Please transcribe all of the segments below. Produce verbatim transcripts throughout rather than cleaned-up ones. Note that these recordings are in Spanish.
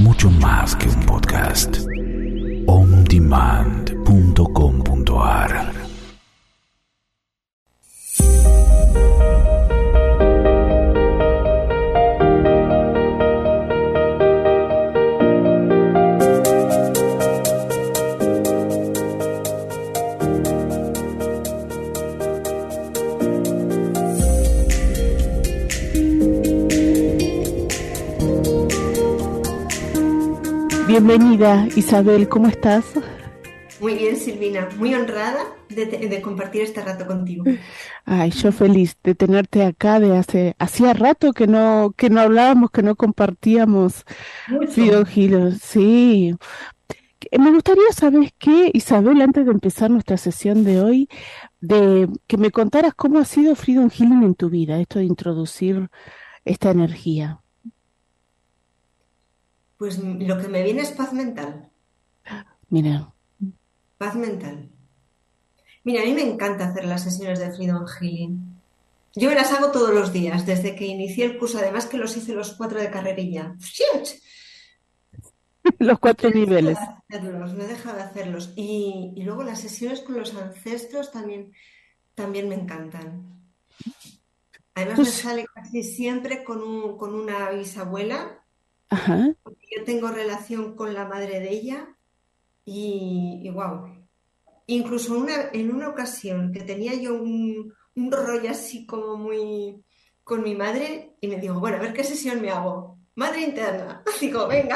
mucho más que un podcast. on demand punto com punto a r. Bienvenida, Isabel, ¿cómo estás? Muy bien, Silvina, muy honrada de, de compartir este rato contigo. Ay, yo feliz de tenerte acá, de hace, hacía rato que no, que no hablábamos, que no compartíamos Mucho. Freedom. Sí. Me gustaría saber qué, Isabel, antes de empezar nuestra sesión de hoy, de que me contaras cómo ha sido Freedom Healing en tu vida, esto de introducir esta energía. Pues lo que me viene es paz mental. Mira. Paz mental. Mira, a mí me encanta hacer las sesiones de Freedom Healing. Yo me las hago todos los días, desde que inicié el curso, además que los hice los cuatro de carrerilla. ¡Shit! Los Y cuatro me he dejado niveles. de hacerlos, me he dejado de hacerlos. Y, y luego las sesiones con los ancestros también, también me encantan. Además me Pues, sale casi siempre con, un, con una bisabuela, ajá. porque yo tengo relación con la madre de ella. Y, y wow, incluso una, en una ocasión que tenía yo un, un rollo así como muy con mi madre y me digo, bueno, a ver qué sesión me hago. Madre interna. Digo, venga.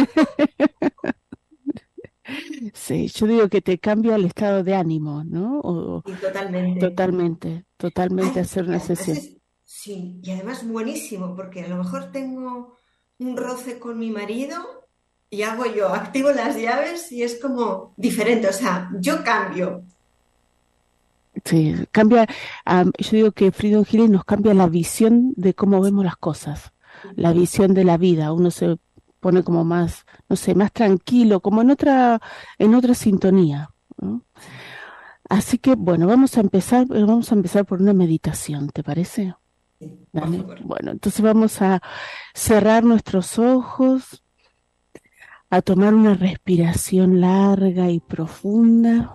Sí, yo digo que te cambia el estado de ánimo, ¿no? O, Y totalmente. totalmente, totalmente Ay, hacer y una además sesión. es, sí, y además buenísimo, porque a lo mejor tengo un roce con mi marido y hago yo, activo las llaves y es como diferente. O sea, yo cambio. Sí, cambia, am, yo digo que Freedom Healing nos cambia la visión de cómo vemos las cosas, la visión de la vida. Uno se pone como más, no sé, más tranquilo, como en otra, en otra sintonía, ¿no? Así que, bueno, vamos a empezar, eh, vamos a empezar por una meditación, ¿te parece? Sí, por Dale. favor. Bueno, entonces vamos a cerrar nuestros ojos, a tomar una respiración larga y profunda.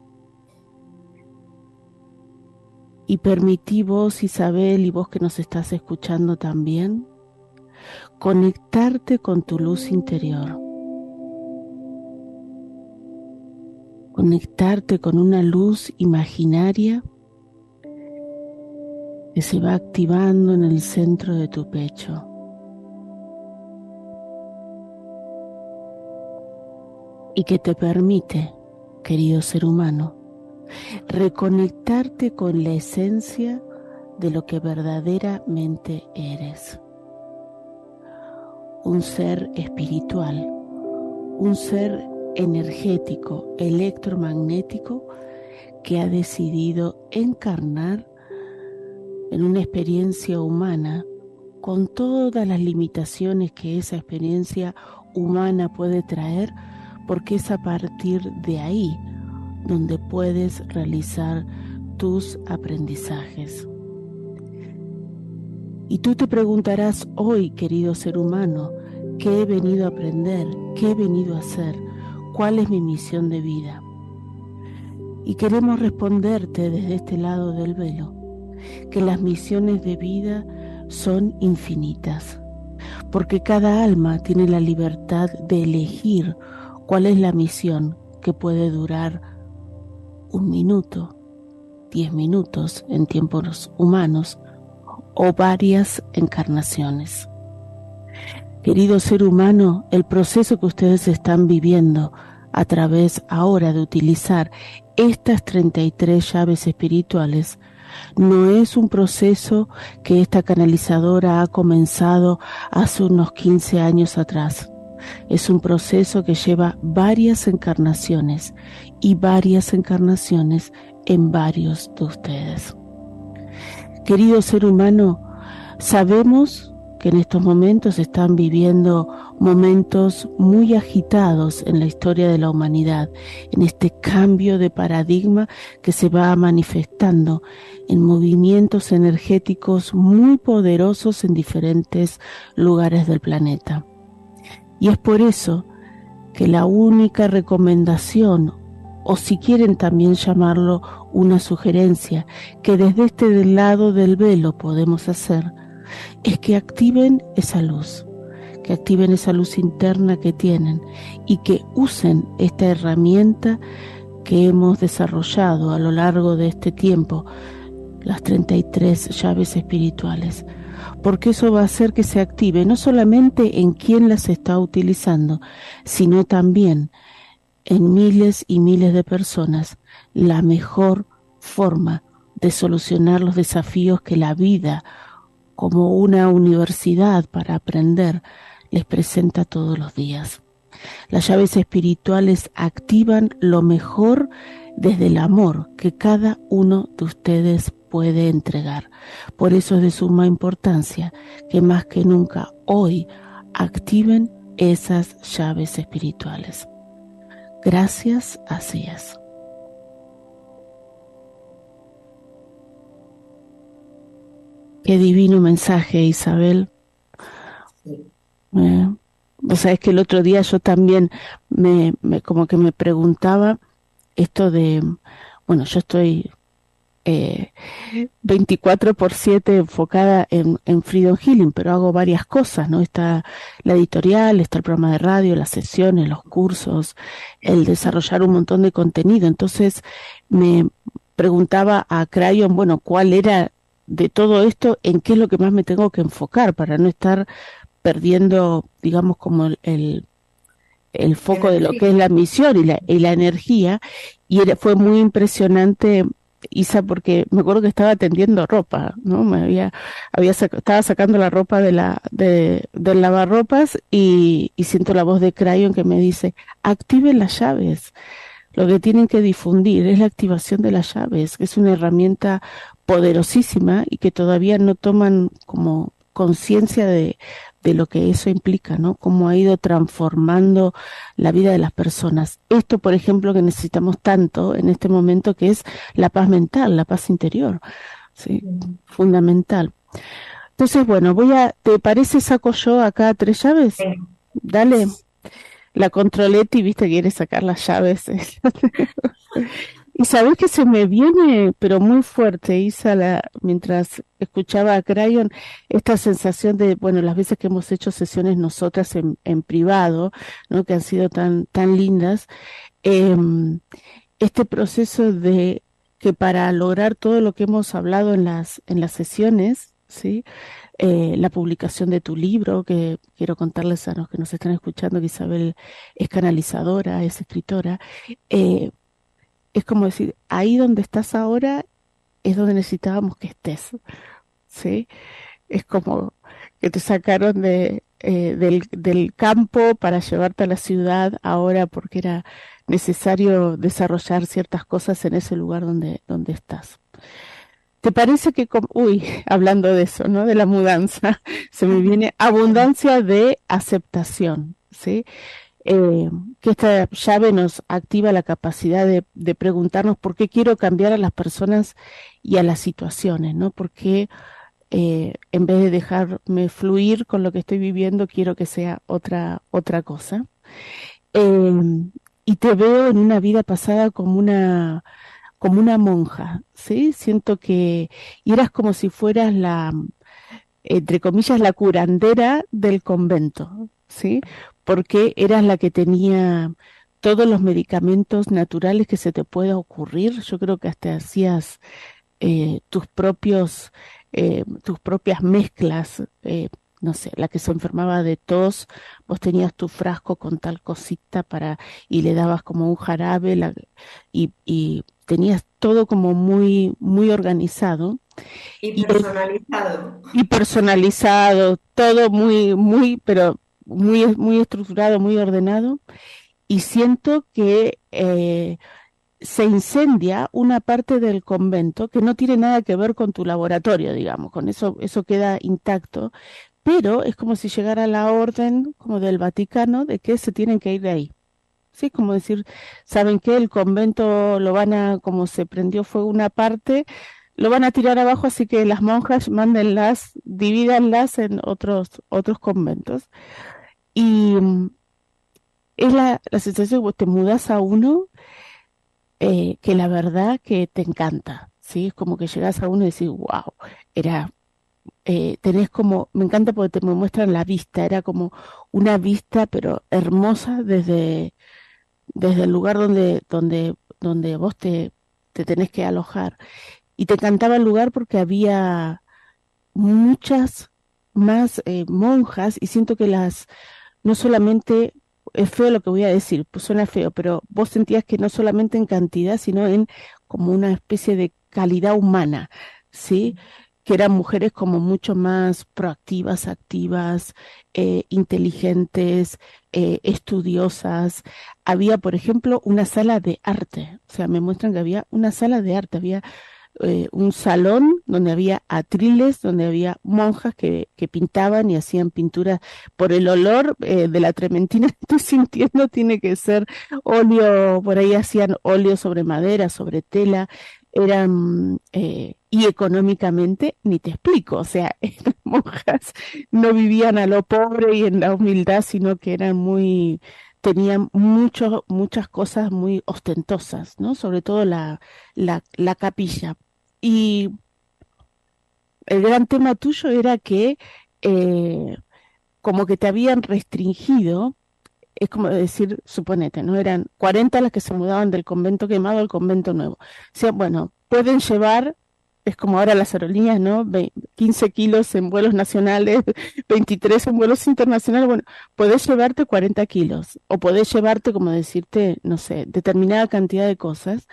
Y permití vos, Isabel, y vos que nos estás escuchando también, conectarte con tu luz interior. Conectarte con una luz imaginaria que se va activando en el centro de tu pecho. Y que te permite, querido ser humano, reconectarte con la esencia de lo que verdaderamente eres. Un ser espiritual, un ser energético, electromagnético, que ha decidido encarnar en una experiencia humana con todas las limitaciones que esa experiencia humana puede traer, porque es a partir de ahí donde puedes realizar tus aprendizajes. Y tú te preguntarás hoy, querido ser humano, ¿qué he venido a aprender? ¿Qué he venido a hacer? ¿Cuál es mi misión de vida? Y queremos responderte desde este lado del velo, que las misiones de vida son infinitas, porque cada alma tiene la libertad de elegir cuál es la misión que puede durar un minuto, diez minutos en tiempos humanos o varias encarnaciones. Querido ser humano, el proceso que ustedes están viviendo a través ahora de utilizar estas treinta y tres llaves espirituales no es un proceso que esta canalizadora ha comenzado hace unos quince años atrás. Es un proceso que lleva varias encarnaciones y varias encarnaciones en varios de ustedes. Querido ser humano, sabemos que en estos momentos están viviendo momentos muy agitados en la historia de la humanidad, en este cambio de paradigma que se va manifestando en movimientos energéticos muy poderosos en diferentes lugares del planeta. Y es por eso que la única recomendación, o si quieren también llamarlo una sugerencia, que desde este lado del velo podemos hacer, es que activen esa luz, que activen esa luz interna que tienen y que usen esta herramienta que hemos desarrollado a lo largo de este tiempo, las treinta y tres llaves espirituales, porque eso va a hacer que se active no solamente en quien las está utilizando, sino también en miles y miles de personas, la mejor forma de solucionar los desafíos que la vida, como una universidad para aprender, les presenta todos los días. Las llaves espirituales activan lo mejor desde el amor que cada uno de ustedes puede entregar. Por eso es de suma importancia que más que nunca hoy activen esas llaves espirituales. Gracias, así es. Qué divino mensaje, Isabel. Eh, vos sabés que el otro día yo también me, me como que me preguntaba esto de, bueno, yo estoy eh, veinticuatro por siete enfocada en, en Freedom Healing, pero hago varias cosas, ¿no? Está la editorial, está el programa de radio, las sesiones, los cursos, el desarrollar un montón de contenido. Entonces me preguntaba a Crayon, bueno, ¿cuál era de todo esto, en qué es lo que más me tengo que enfocar para no estar perdiendo, digamos, como el, el, el foco de lo que es la misión y la, y la energía? Y era, fue muy impresionante, Isa, porque me acuerdo que estaba tendiendo ropa, ¿no? Me había, había sac- estaba sacando la ropa de la de, del lavarropas y, y siento la voz de Crayon que me dice, activen las llaves. Lo que tienen que difundir es la activación de las llaves, que es una herramienta poderosísima y que todavía no toman como conciencia de, de lo que eso implica, ¿no? Cómo ha ido transformando la vida de las personas. Esto, por ejemplo, que necesitamos tanto en este momento, que es la paz mental, la paz interior, ¿sí? Mm. Fundamental. Entonces, bueno, voy a, ¿te parece saco yo acá tres llaves? Sí. Dale. La controletti, viste, quiere sacar las llaves. Y sabés que se me viene, pero muy fuerte, Isa, la, mientras escuchaba a Crayon, esta sensación de, bueno, las veces que hemos hecho sesiones nosotras en, en privado, ¿no? Que han sido tan, tan lindas, eh, este proceso de que para lograr todo lo que hemos hablado en las, en las sesiones, ¿sí? Eh, la publicación de tu libro, que quiero contarles a los que nos están escuchando que Isabel es canalizadora, es escritora, eh, es como decir, ahí donde estás ahora es donde necesitábamos que estés, ¿sí? Es como que te sacaron de, eh, del, del campo para llevarte a la ciudad ahora porque era necesario desarrollar ciertas cosas en ese lugar donde, donde estás. ¿Te parece que, com- uy, hablando de eso, ¿no? De la mudanza, se me viene abundancia de aceptación, ¿sí? Eh, que esta llave nos activa la capacidad de, de preguntarnos por qué quiero cambiar a las personas y a las situaciones, ¿no? Porque eh, en vez de dejarme fluir con lo que estoy viviendo, quiero que sea otra, otra cosa. Eh, y te veo en una vida pasada como una como una monja, ¿sí? Siento que y eras como si fueras la, entre comillas, la curandera del convento, ¿sí? Porque eras la que tenía todos los medicamentos naturales que se te pueda ocurrir. Yo creo que hasta hacías eh, tus propios, eh, tus propias mezclas, eh, no sé, la que se enfermaba de tos, vos tenías tu frasco con tal cosita para, y le dabas como un jarabe, la, y, y tenías todo como muy, muy organizado. Y personalizado. Y, y personalizado, todo muy, muy, pero muy, muy estructurado, muy ordenado. Y siento que eh, se incendia una parte del convento que no tiene nada que ver con tu laboratorio, digamos, con eso, eso queda intacto, pero es como si llegara la orden como del Vaticano de que se tienen que ir de ahí. Sí, como decir, ¿saben qué? El convento lo van a, como se prendió fuego una parte, lo van a tirar abajo, así que las monjas mándenlas, divídanlas en otros, otros conventos. Y, es la, la sensación que vos te mudás a uno eh, que la verdad que te encanta, ¿sí? Es como que llegás a uno y decís, wow, era, eh, tenés como, me encanta porque te me muestran la vista, era como una vista pero hermosa desde, desde el lugar donde, donde, donde vos te, te tenés que alojar. Y te encantaba el lugar porque había muchas más eh, monjas y siento que las, no solamente, es feo lo que voy a decir, pues suena feo, pero vos sentías que no solamente en cantidad, sino en como una especie de calidad humana, ¿sí? Que eran mujeres como mucho más proactivas, activas, eh, inteligentes, eh, estudiosas. Había, por ejemplo, una sala de arte, o sea, me muestran que había una sala de arte, había eh, un salón donde había atriles, donde había monjas que, que pintaban y hacían pinturas. Por el olor eh, de la trementina que estoy sintiendo, tiene que ser óleo, por ahí hacían óleo sobre madera, sobre tela, eran, eh, y económicamente, ni te explico, o sea, estas monjas no vivían a lo pobre y en la humildad, sino que eran muy, tenían mucho, muchas cosas muy ostentosas, ¿no? Sobre todo la, la, la capilla. Y el gran tema tuyo era que eh, como que te habían restringido, es como decir, suponete, ¿no? Eran cuarenta las que se mudaban del convento quemado al convento nuevo. O sea, bueno, pueden llevar, es como ahora las aerolíneas, ¿no? Ve- quince kilos en vuelos nacionales, veintitrés en vuelos internacionales. Bueno, podés llevarte cuarenta kilos o podés llevarte, como decirte, no sé, determinada cantidad de cosas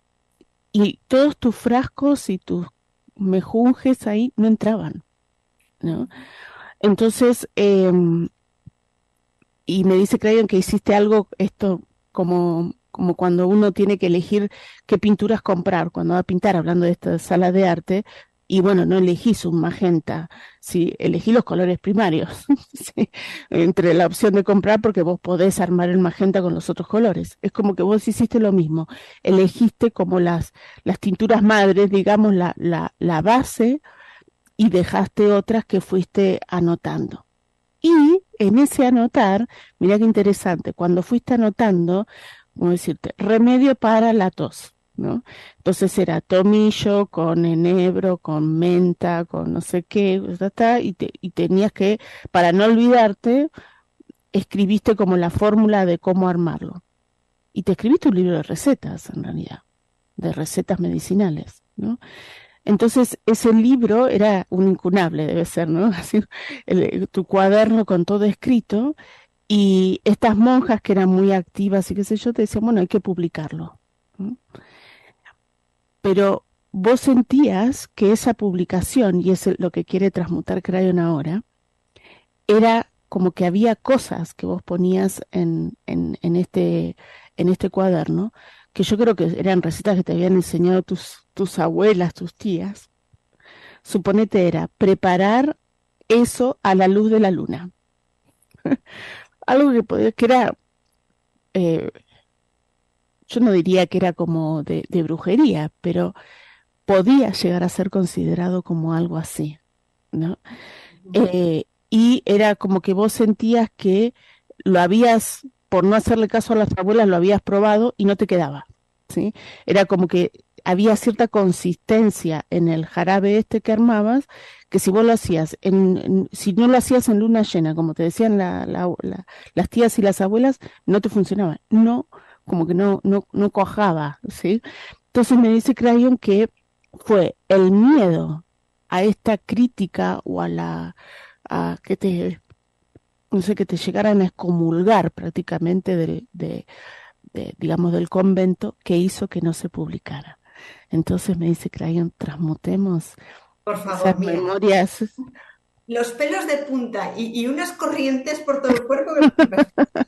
y todos tus frascos y tus mejunjes ahí no entraban, ¿no? Entonces, em, y me dice Crayon que hiciste algo, esto como, como cuando uno tiene que elegir qué pinturas comprar, cuando va a pintar, hablando de esta sala de arte, y bueno, no elegís un magenta, sí, elegí los colores primarios, sí, entre la opción de comprar porque vos podés armar el magenta con los otros colores. Es como que vos hiciste lo mismo, elegiste como las, las tinturas madres, digamos, la, la, la base, y dejaste otras que fuiste anotando. Y en ese anotar, mira qué interesante, cuando fuiste anotando, como decirte, remedio para la tos, ¿no? Entonces era tomillo con enebro, con menta, con no sé qué, ta, ta, y, te, y tenías que, para no olvidarte, escribiste como la fórmula de cómo armarlo. Y te escribiste un libro de recetas, en realidad, de recetas medicinales, ¿no? Entonces, ese libro era un incunable, debe ser, ¿no? Así, el- tu cuaderno con todo escrito, y estas monjas que eran muy activas y qué sé yo, te decían, bueno, hay que publicarlo, ¿no? Pero vos sentías que esa publicación, y es lo que quiere transmutar Crayon ahora, era como que había cosas que vos ponías en, en, en este, en este cuaderno, que yo creo que eran recetas que te habían enseñado tus, tus abuelas, tus tías. Suponete era preparar eso a la luz de la luna. Algo que podía, que era, eh, yo no diría que era como de, de brujería, pero podía llegar a ser considerado como algo así, ¿no? Eh, y era como que vos sentías que lo habías, por no hacerle caso a las abuelas, lo habías probado y no te quedaba, ¿sí? Era como que había cierta consistencia en el jarabe este que armabas, que si vos lo hacías, en, en- si no lo hacías en luna llena, como te decían la- la- la- las tías y las abuelas, no te funcionaba, no, como que no, no, no cuajaba, ¿sí? Entonces me dice Crayon que fue el miedo a esta crítica o a la a que te no sé que te llegaran a excomulgar prácticamente del de, de, digamos del convento que hizo que no se publicara. Entonces me dice Crayon, transmutemos Por esas favor, mira, memorias. los pelos de punta y, y unas corrientes por todo el cuerpo que flipas.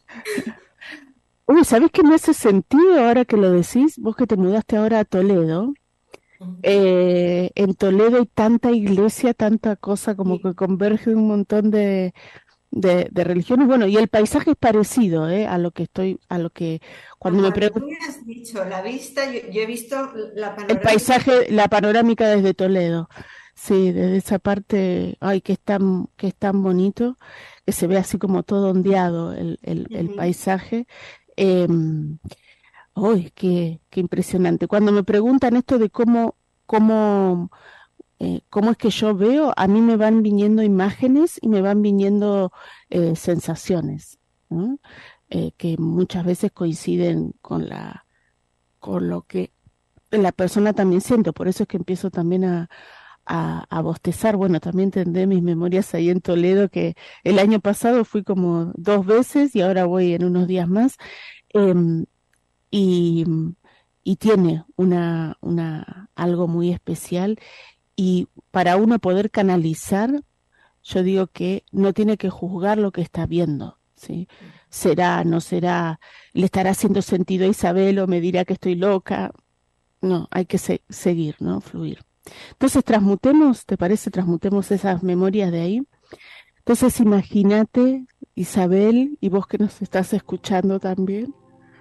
Uy, ¿sabés qué me hace sentido ahora que lo decís? Vos que te mudaste ahora a Toledo. Eh, en Toledo hay tanta iglesia, tanta cosa como Y que converge un montón de, de, de religiones. Bueno, y el paisaje es parecido, ¿eh? A lo que estoy, a lo que a cuando me cuando preguntan tú me has dicho la vista, yo, yo he visto la el panorámica. paisaje, la panorámica desde Toledo. Sí, desde esa parte, ay, que es tan, que es tan bonito, que se ve así como todo ondeado el, el, el Ujú. paisaje. Eh, ¡Uy, qué, qué impresionante! Cuando me preguntan esto de cómo, cómo, eh, cómo es que yo veo, a mí me van viniendo imágenes y me van viniendo eh, sensaciones, ¿no? Eh, que muchas veces coinciden con la, con lo que la persona también siente. Por eso es que empiezo también a, a, a bostezar. Bueno, también tendré mis memorias ahí en Toledo, que el año pasado fui como dos veces y ahora voy en unos días más. Em, y, y tiene una, una, algo muy especial. Y para uno poder canalizar, yo digo que no tiene que juzgar lo que está viendo, ¿sí? Será, no será, le estará haciendo sentido a Isabel o me dirá que estoy loca. No, hay que se- seguir, ¿no? Fluir. Entonces, transmutemos, ¿te parece? Transmutemos esas memorias de ahí. Entonces, imagínate, Isabel, y vos que nos estás escuchando también,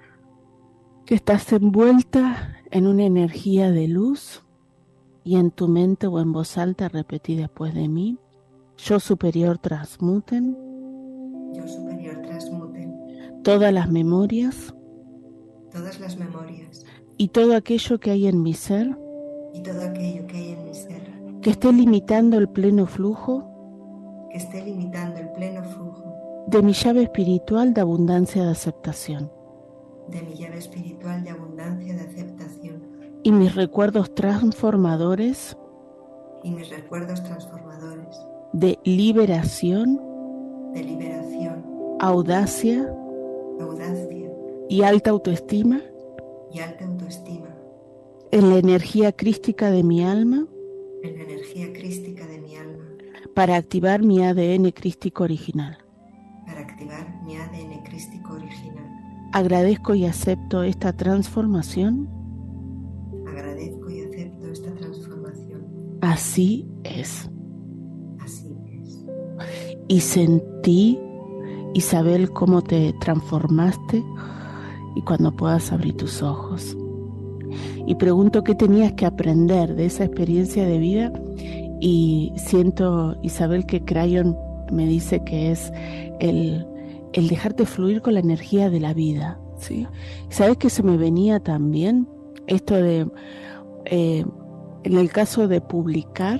que estás envuelta en una energía de luz y en tu mente o en voz alta repetí después de mí, yo superior transmuten Yo superior transmuten todas las memorias todas las memorias y todo aquello que hay en mi ser y todo aquello que hay en mi ser que esté limitando el pleno flujo que esté limitando el pleno flujo de mi llave espiritual de abundancia de aceptación de mi llave espiritual de abundancia de aceptación y mis recuerdos transformadores y mis recuerdos transformadores de liberación, de liberación, audacia audacia y alta autoestima y alta autoestima en la energía crística de mi alma en la energía crística de mi alma para activar mi A D N crístico original. para activar mi A D N crístico original. Agradezco y acepto esta transformación. Agradezco y acepto esta transformación. Así es. Así es. Y sentí, Isabel, cómo te transformaste y cuando puedas abrir tus ojos. Y pregunto qué tenías que aprender de esa experiencia de vida y siento, Isabel, que Crayon me dice que es el, el dejarte fluir con la energía de la vida, ¿sí? ¿Sabes que se me venía también esto de, eh, en el caso de publicar,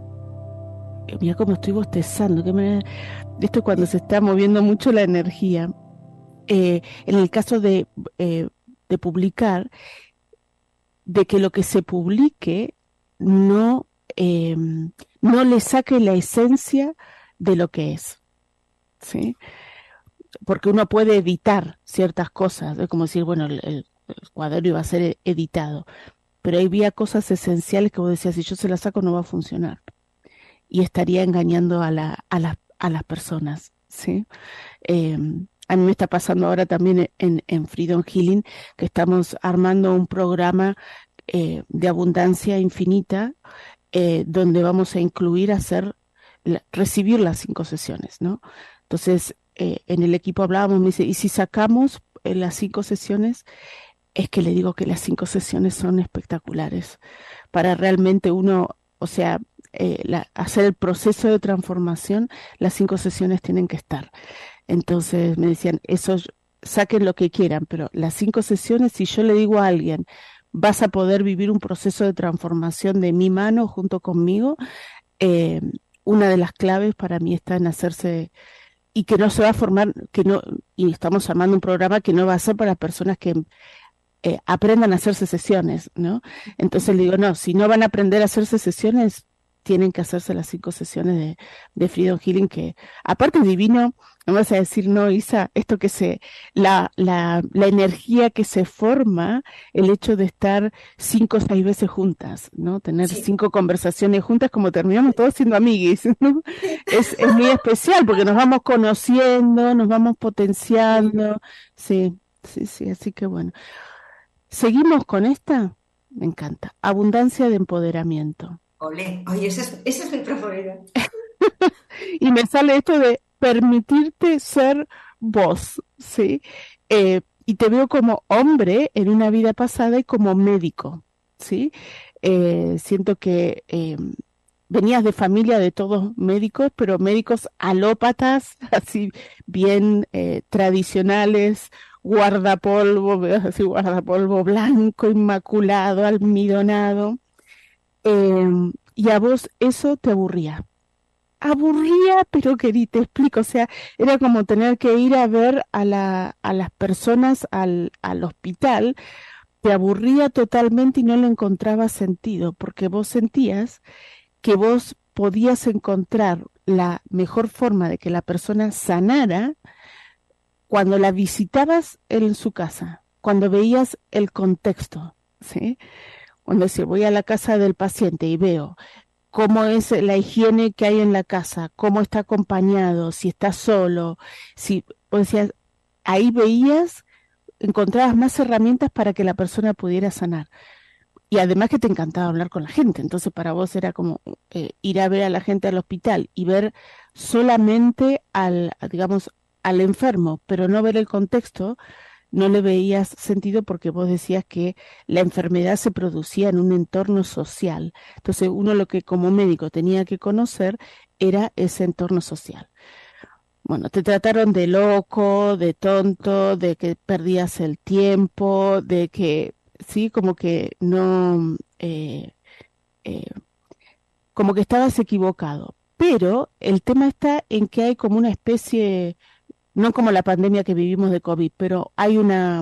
eh, mira cómo estoy bostezando, qué manera, esto cuando se está moviendo mucho la energía, eh, en el caso de, eh, de publicar, de que lo que se publique no, eh, no le saque la esencia de lo que es, ¿sí? Porque uno puede editar ciertas cosas, es como decir, bueno, el, el, el cuadro iba a ser editado, pero había cosas esenciales que vos decías, si yo se las saco no va a funcionar, y estaría engañando a, la, a, la, a las personas, ¿sí? Eh, a mí me está pasando ahora también en, en Freedom Healing, que estamos armando un programa eh, de abundancia infinita, eh, donde vamos a incluir hacer, la, recibir las cinco sesiones, ¿no? Entonces, eh, en el equipo hablábamos, me dice, ¿y si sacamos eh, las cinco sesiones? Es que le digo que las cinco sesiones son espectaculares para realmente uno, o sea, eh, la, hacer el proceso de transformación, las cinco sesiones tienen que estar. Entonces me decían, eso saquen lo que quieran, pero las cinco sesiones, si yo le digo a alguien, vas a poder vivir un proceso de transformación de mi mano junto conmigo, eh, una de las claves para mí está en hacerse, y que no se va a formar, que no, y estamos armando un programa que no va a ser para personas que eh, aprendan a hacerse sesiones, ¿no? Entonces le digo, no, si no van a aprender a hacerse sesiones, tienen que hacerse las cinco sesiones de, de Freedom Healing, que aparte es divino, no vas a decir, no, Isa, esto que se, la, la, la energía que se forma, el hecho de estar cinco o seis veces juntas, ¿no? Tener Sí. cinco conversaciones juntas, como terminamos todos siendo amiguis, ¿no? Es, es muy especial porque nos vamos conociendo, nos vamos potenciando, sí, sí, sí, así que bueno. ¿Seguimos con esta? Me encanta. Abundancia de empoderamiento. Olé. Oye, esa es, esa es mi preferida. Y me sale esto de permitirte ser vos, ¿sí? Eh, y te veo como hombre en una vida pasada y como médico, ¿sí? Eh, siento que eh, venías de familia de todos médicos, pero médicos alópatas, así bien eh, tradicionales, guardapolvo, ¿ves? Así guardapolvo blanco, inmaculado, almidonado, eh, y a vos eso te aburría. Aburría, pero querí, te explico, o sea, era como tener que ir a ver a la, a las personas al, al hospital, te aburría totalmente y no le encontraba sentido, porque vos sentías que vos podías encontrar la mejor forma de que la persona sanara cuando la visitabas en su casa, cuando veías el contexto, ¿sí? Cuando decía, voy a la casa del paciente y veo cómo es la higiene que hay en la casa, cómo está acompañado, si está solo, si, o sea, ahí veías, encontrabas más herramientas para que la persona pudiera sanar. Y además que te encantaba hablar con la gente, entonces para vos era como eh, ir a ver a la gente al hospital y ver solamente al, digamos, al enfermo, pero no ver el contexto, no le veías sentido porque vos decías que la enfermedad se producía en un entorno social. Entonces uno lo que como médico tenía que conocer era ese entorno social. Bueno, te trataron de loco, de tonto, de que perdías el tiempo, de que, sí, como que no, eh, eh, como que estabas equivocado. Pero el tema está en que hay como una especie, no como la pandemia que vivimos de COVID, pero hay una,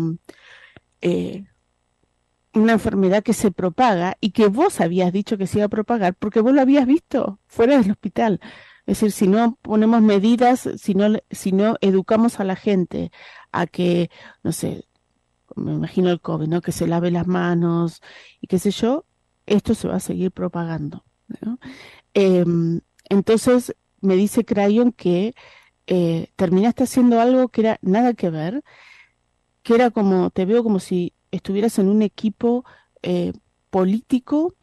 eh, una enfermedad que se propaga y que vos habías dicho que se iba a propagar porque vos lo habías visto fuera del hospital. Es decir, si no ponemos medidas, si no, le- si no educamos a la gente a que, no sé, me imagino el COVID, ¿no? Que se lave las manos y qué sé yo, esto se va a seguir propagando, ¿no? Em, entonces me dice Crayon que eh, terminaste haciendo algo que era nada que ver, que era como, te veo como si estuvieras en un equipo eh, político,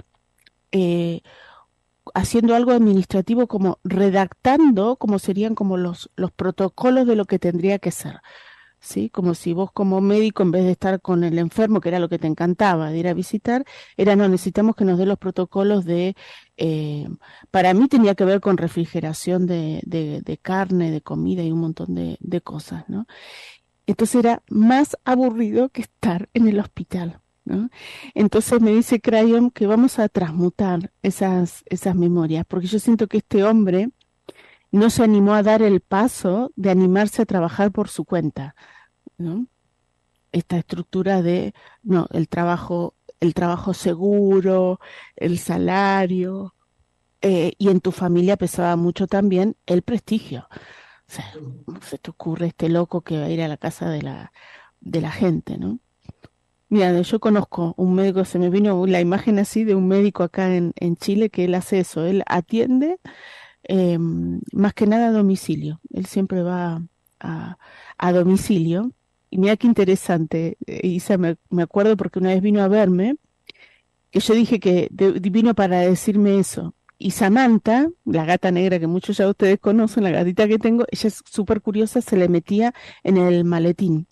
eh, haciendo algo administrativo, como redactando, como serían como los, los protocolos de lo que tendría que ser, ¿sí? Como si vos como médico, en vez de estar con el enfermo, que era lo que te encantaba de ir a visitar, era, no, necesitamos que nos dé los protocolos de, eh, para mí tenía que ver con refrigeración de, de, de carne, de comida y un montón de, de cosas, ¿no? Entonces era más aburrido que estar en el hospital, ¿no? Entonces me dice Crayon que vamos a transmutar esas, esas memorias, porque yo siento que este hombre no se animó a dar el paso de animarse a trabajar por su cuenta, ¿no? Esta estructura de, no, el trabajo, el trabajo seguro, el salario, eh, y en tu familia pesaba mucho también el prestigio. O sea, ¿cómo se te ocurre este loco que va a ir a la casa de la, de la gente, ¿no? Mira, yo conozco un médico, se me vino la imagen así de un médico acá en, en Chile que él hace eso, él atiende eh, más que nada a domicilio, él siempre va a, a domicilio. Y mira qué interesante, eh, Isa, me, me acuerdo porque una vez vino a verme, que yo dije que de- vino para decirme eso. Y Samantha, la gata negra que muchos ya ustedes conocen, la gatita que tengo, ella es súper curiosa, se le metía en el maletín.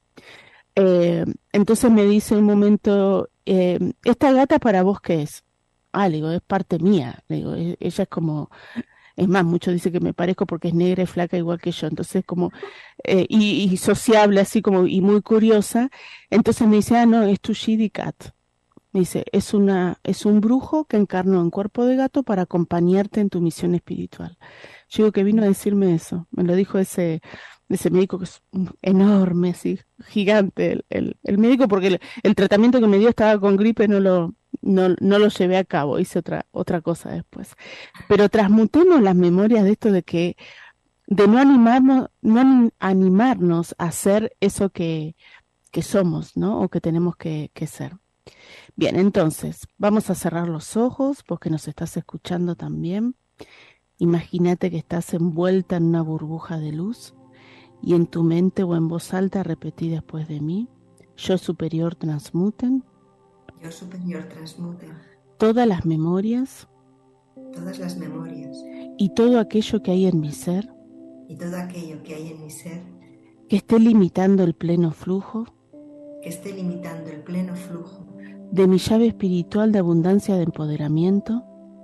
Eh, entonces me dice un momento, eh, ¿esta gata para vos qué es? Ah, le digo, es parte mía. Le digo, "E- ella es como, es más, mucho dice que me parezco porque es negra y flaca igual que yo, entonces como, eh, y, y sociable así como, y muy curiosa. Entonces me dice, ah, no, es tu Shidi Cat. Me dice, es una, es un brujo que encarnó en cuerpo de gato para acompañarte en tu misión espiritual. Yo digo que vino a decirme eso. Me lo dijo ese, ese médico que es un- enorme, así, gigante, el, el, el médico, porque el, el tratamiento que me dio estaba con gripe, no lo, no, no lo llevé a cabo, hice otra, otra cosa después. Pero transmutemos las memorias de esto de que, de no animarnos, no anim- animarnos a ser eso que, que somos, ¿no? O que tenemos que, que ser. Bien, entonces, vamos a cerrar los ojos, vos que nos estás escuchando también. Imagínate que estás envuelta en una burbuja de luz y en tu mente o en voz alta repetí después de mí, yo superior transmuten Yo superior transmute todas las memorias todas las memorias y todo aquello que hay en mi ser y todo aquello que hay en mi ser que esté limitando el pleno flujo que esté limitando el pleno flujo de mi llave espiritual de abundancia de empoderamiento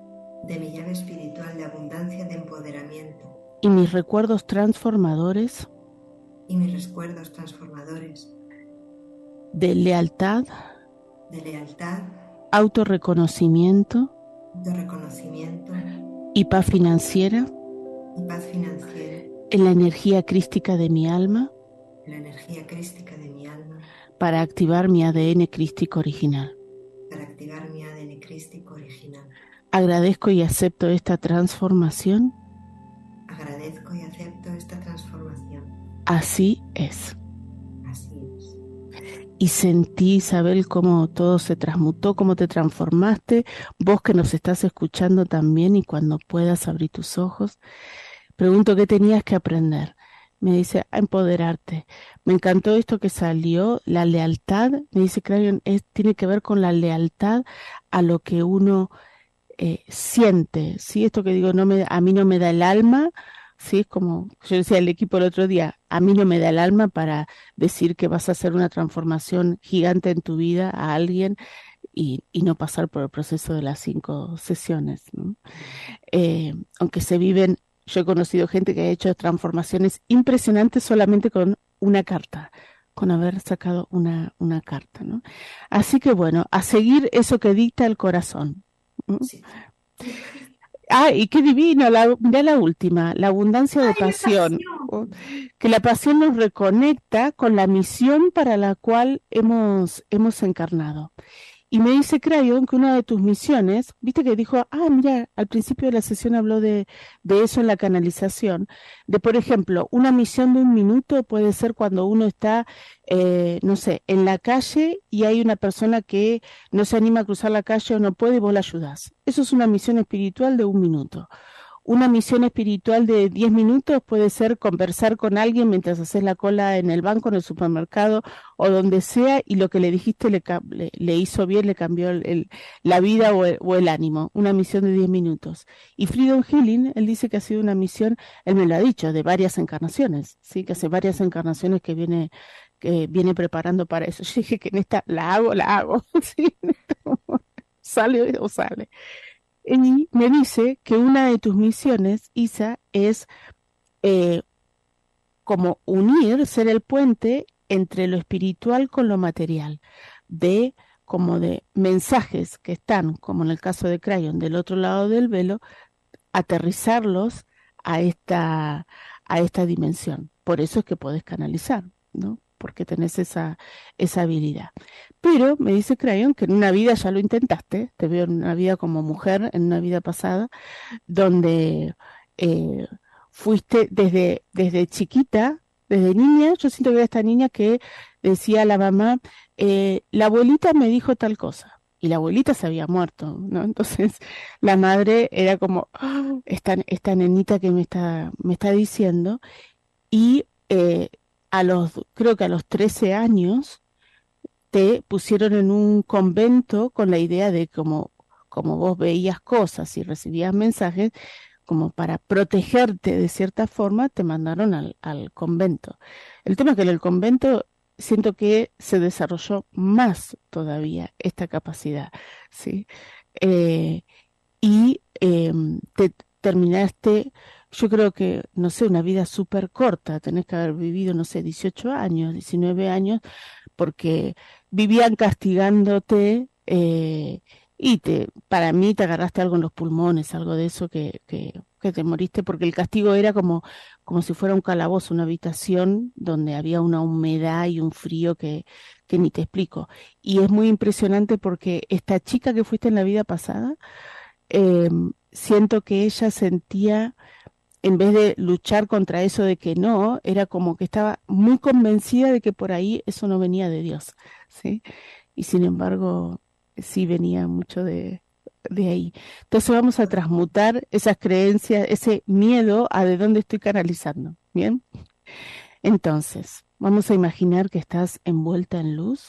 de mi llave espiritual de abundancia, de empoderamiento y mis recuerdos transformadores y mis recuerdos transformadores de lealtad, de lealtad, autorreconocimiento de reconocimiento y paz financiera y paz financiera en la energía crística de mi alma en la energía crística de mi alma para activar mi A D N crístico original. para activar mi A D N crístico original. Agradezco y acepto esta transformación. Agradezco y acepto esta transformación. Así es. Así es. Y sentí, Isabel, cómo todo se transmutó, cómo te transformaste. Vos que nos estás escuchando también, y cuando puedas abrir tus ojos, pregunto qué tenías que aprender. Me dice, a empoderarte. Me encantó esto que salió, la lealtad. Me dice, Crayon, es, tiene que ver con la lealtad a lo que uno eh, siente. ¿Sí? Esto que digo, no me, a mí no me da el alma. Sí, es como yo decía al equipo el otro día, a mí no me da el alma para decir que vas a hacer una transformación gigante en tu vida a alguien y, y no pasar por el proceso de las cinco sesiones, ¿no? Eh, aunque se viven, yo he conocido gente que ha hecho transformaciones impresionantes solamente con una carta, con haber sacado una, una carta, ¿no? Así que bueno, a seguir eso que dicta el corazón. ¿Mm? Sí. Ah, y qué divino, la, mirá la última, la abundancia de ¡Ay, la pasión. pasión! Oh, que la pasión nos reconecta con la misión para la cual hemos, hemos encarnado. Y me dice Crayon que una de tus misiones, viste que dijo, ah, mira, al principio de la sesión habló de, de eso en la canalización, de, por ejemplo, una misión de un minuto puede ser cuando uno está, eh, no sé, en la calle y hay una persona que no se anima a cruzar la calle o no puede y vos la ayudás. Eso es una misión espiritual de un minuto. Una misión espiritual de diez minutos puede ser conversar con alguien mientras haces la cola en el banco, en el supermercado o donde sea, y lo que le dijiste le, le, le hizo bien, le cambió el, el, la vida o el, o el ánimo. Una misión de diez minutos. Y Freedom Healing, él dice que ha sido una misión, él me lo ha dicho, de varias encarnaciones, ¿sí? Que hace varias encarnaciones que viene, que viene preparando para eso. Yo dije que en esta la hago, la hago. ¿Sí? Sale o sale. Y me dice que una de tus misiones, Isa, es eh, como unir, ser el puente entre lo espiritual con lo material, de como de mensajes que están, como en el caso de Crayon, del otro lado del velo, aterrizarlos a esta, a esta dimensión. Por eso es que podés canalizar, ¿no? Porque tenés esa, esa habilidad. Pero me dice Crayon que en una vida ya lo intentaste, te veo en una vida como mujer, en una vida pasada, donde eh, fuiste desde, desde chiquita, desde niña, yo siento que era esta niña que decía a la mamá, eh, la abuelita me dijo tal cosa, y la abuelita se había muerto, ¿no? Entonces la madre era como, "Ah, esta, esta nenita que me está, me está diciendo", y eh, a los, creo que a los trece años, te pusieron en un convento con la idea de como, como vos veías cosas y recibías mensajes, como para protegerte de cierta forma, te mandaron al, al convento. El tema es que en el convento siento que se desarrolló más todavía esta capacidad, ¿sí? Eh, y eh, te terminaste, yo creo que, no sé, una vida súper corta, tenés que haber vivido, no sé, dieciocho años, diecinueve años, porque vivían castigándote eh, y te, para mí te agarraste algo en los pulmones, algo de eso que, que, que te moriste, porque el castigo era como, como si fuera un calabozo, una habitación donde había una humedad y un frío que, que ni te explico. Y es muy impresionante porque esta chica que fuiste en la vida pasada, eh, siento que ella sentía, en vez de luchar contra eso de que no, era como que estaba muy convencida de que por ahí eso no venía de Dios, ¿sí? Y sin embargo, sí venía mucho de, de ahí. Entonces vamos a transmutar esas creencias, ese miedo a de dónde estoy canalizando, ¿bien? Entonces, vamos a imaginar que estás envuelta en luz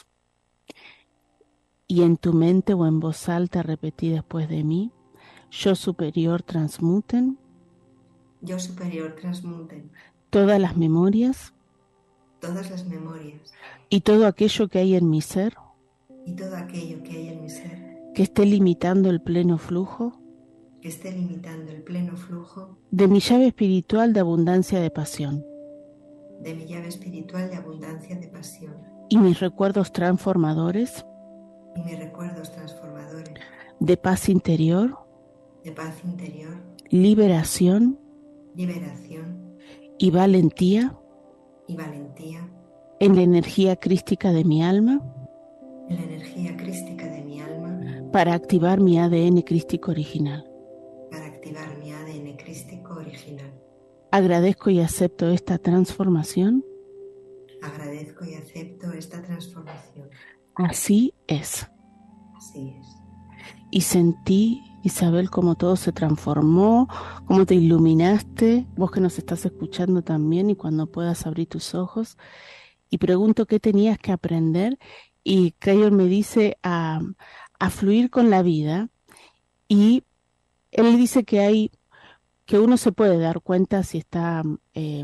y en tu mente o en voz alta repetí después de mí, yo superior transmuten Yo superior transmuten todas las memorias todas las memorias y todo aquello que hay en mi ser y todo aquello que hay en mi ser que esté limitando el pleno flujo que que esté limitando el pleno flujo de mi llave espiritual de abundancia de pasión de mi llave espiritual de abundancia de pasión y mis recuerdos transformadores y mis recuerdos transformadores de paz interior, de paz interior, liberación liberación y valentía y valentía en la energía crística de mi alma en la energía crística de mi alma para activar mi A D N crístico original. para activar mi A D N crístico original. Agradezco y acepto esta transformación. Agradezco y acepto esta transformación. Así es. Así es. Y sentí, Isabel, cómo todo se transformó, cómo te iluminaste, vos que nos estás escuchando también, y cuando puedas abrir tus ojos. Y pregunto qué tenías que aprender, y Crayon me dice a, a fluir con la vida, y él dice que hay, que uno se puede dar cuenta si está eh,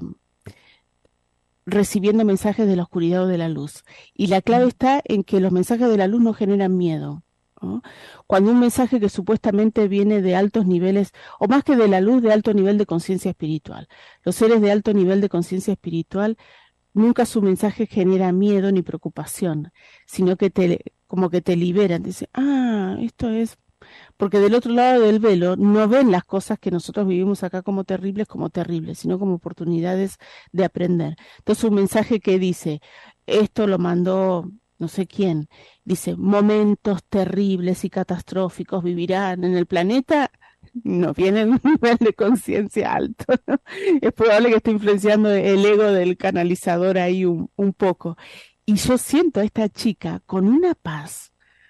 recibiendo mensajes de la oscuridad o de la luz. Y la clave está en que los mensajes de la luz no generan miedo, ¿no? Cuando un mensaje que supuestamente viene de altos niveles, o más que de la luz, de alto nivel de conciencia espiritual. Los seres de alto nivel de conciencia espiritual, nunca su mensaje genera miedo ni preocupación, sino que te, como que te liberan. Dice, ah, esto es... Porque del otro lado del velo no ven las cosas que nosotros vivimos acá como terribles, como terribles, sino como oportunidades de aprender. Entonces un mensaje que dice, esto lo mandó no sé quién, dice, momentos terribles y catastróficos vivirán en el planeta, no viene en un nivel de conciencia alto, ¿no? Es probable que esté influenciando el ego del canalizador ahí un, un poco. Y yo siento a esta chica con una paz,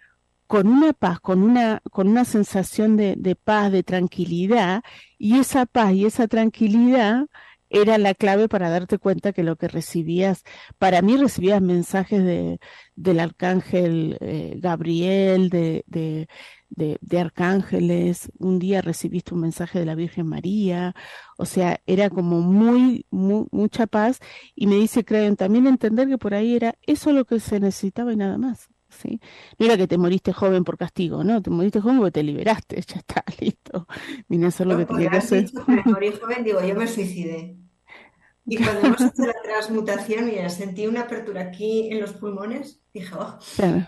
con una paz, con una, con una sensación de, de paz, de tranquilidad, y esa paz y esa tranquilidad era la clave para darte cuenta que lo que recibías, para mí recibías mensajes de, del arcángel eh, Gabriel, de, de, de, de arcángeles, un día recibiste un mensaje de la Virgen María, o sea, era como muy, muy mucha paz, y me dice Crayon también entender que por ahí era eso lo que se necesitaba y nada más. ¿Sí? No era que te moriste joven por castigo, ¿no? Te moriste joven porque te liberaste, ya está, listo. Vine a hacer lo que tenía que hacer. Dicho que me morí joven, digo, yo me suicidé. Y cuando hemos hecho la transmutación, mira, sentí una apertura aquí en los pulmones, dije, oh. Claro.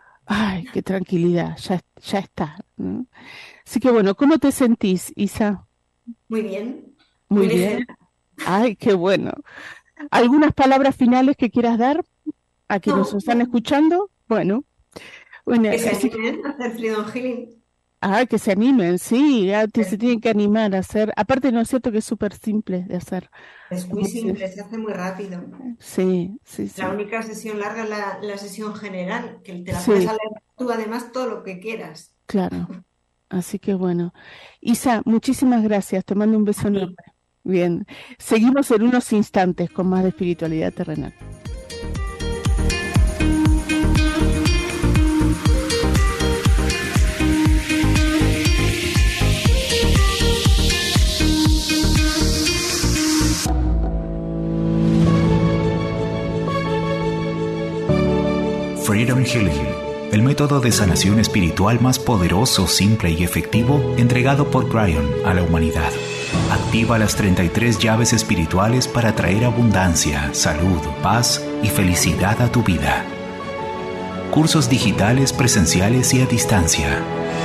Ay, qué tranquilidad, ya, ya está, ¿no? Así que bueno, ¿cómo te sentís, Isa? Muy bien. Muy, muy bien. Ligera. Ay, qué bueno. ¿Algunas palabras finales que quieras dar a quienes No, nos están no. escuchando? Bueno, bueno, Que se así animen a hacer Freedom Healing. Ah, que se animen, sí, ya te- se tienen que animar a hacer. Aparte, no es cierto que es súper simple de hacer. Es muy simple, se hace muy rápido. Sí, sí, sí. La única sesión larga es la, la sesión general, que te la Sí. puedes leer tú además todo lo que quieras. Claro. Así que bueno. Isa, muchísimas gracias. Te mando un beso enorme. Bien. Seguimos en unos instantes con más de espiritualidad terrenal. Freedom Healing, el método de sanación espiritual más poderoso, simple y efectivo entregado por Crayon a la humanidad. Activa las treinta y tres llaves espirituales para traer abundancia, salud, paz y felicidad a tu vida. Cursos digitales, presenciales y a distancia.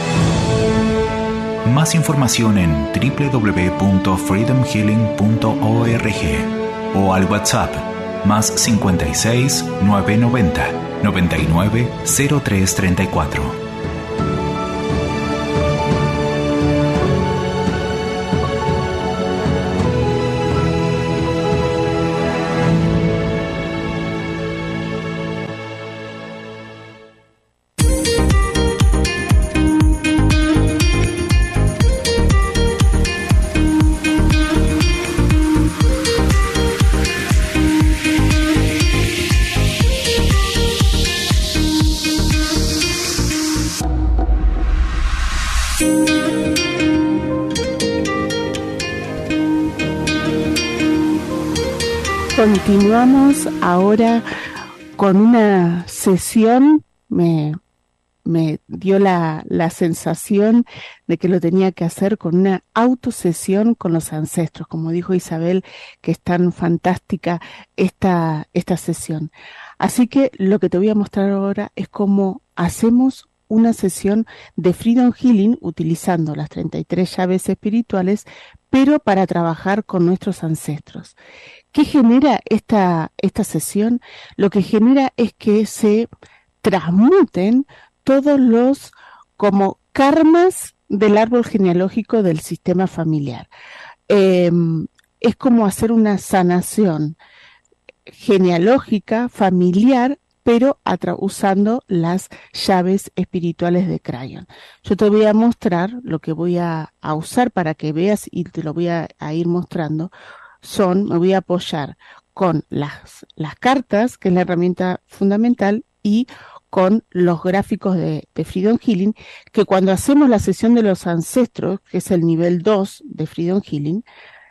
Más información en doble u doble u doble u punto freedom healing punto org o al WhatsApp más cincuenta y seis, novecientos noventa, noventa y nueve, cero tres treinta y cuatro. Continuamos ahora con una sesión, me, me dio la, la sensación de que lo tenía que hacer con una autosesión con los ancestros, como dijo Isabel, que es tan fantástica esta, esta sesión. Así que lo que te voy a mostrar ahora es cómo hacemos una sesión de Freedom Healing utilizando las treinta y tres llaves espirituales, pero para trabajar con nuestros ancestros. ¿Qué genera esta, esta sesión? Lo que genera es que se transmuten todos los como karmas del árbol genealógico del sistema familiar. Eh, es como hacer una sanación genealógica, familiar, pero usando las llaves espirituales de Crayon. Yo te voy a mostrar lo que voy a, a usar para que veas y te lo voy a, a ir mostrando. Son, me voy a apoyar con las, las cartas, que es la herramienta fundamental, y con los gráficos de, de Freedom Healing, que cuando hacemos la sesión de los ancestros, que es el nivel dos de Freedom Healing,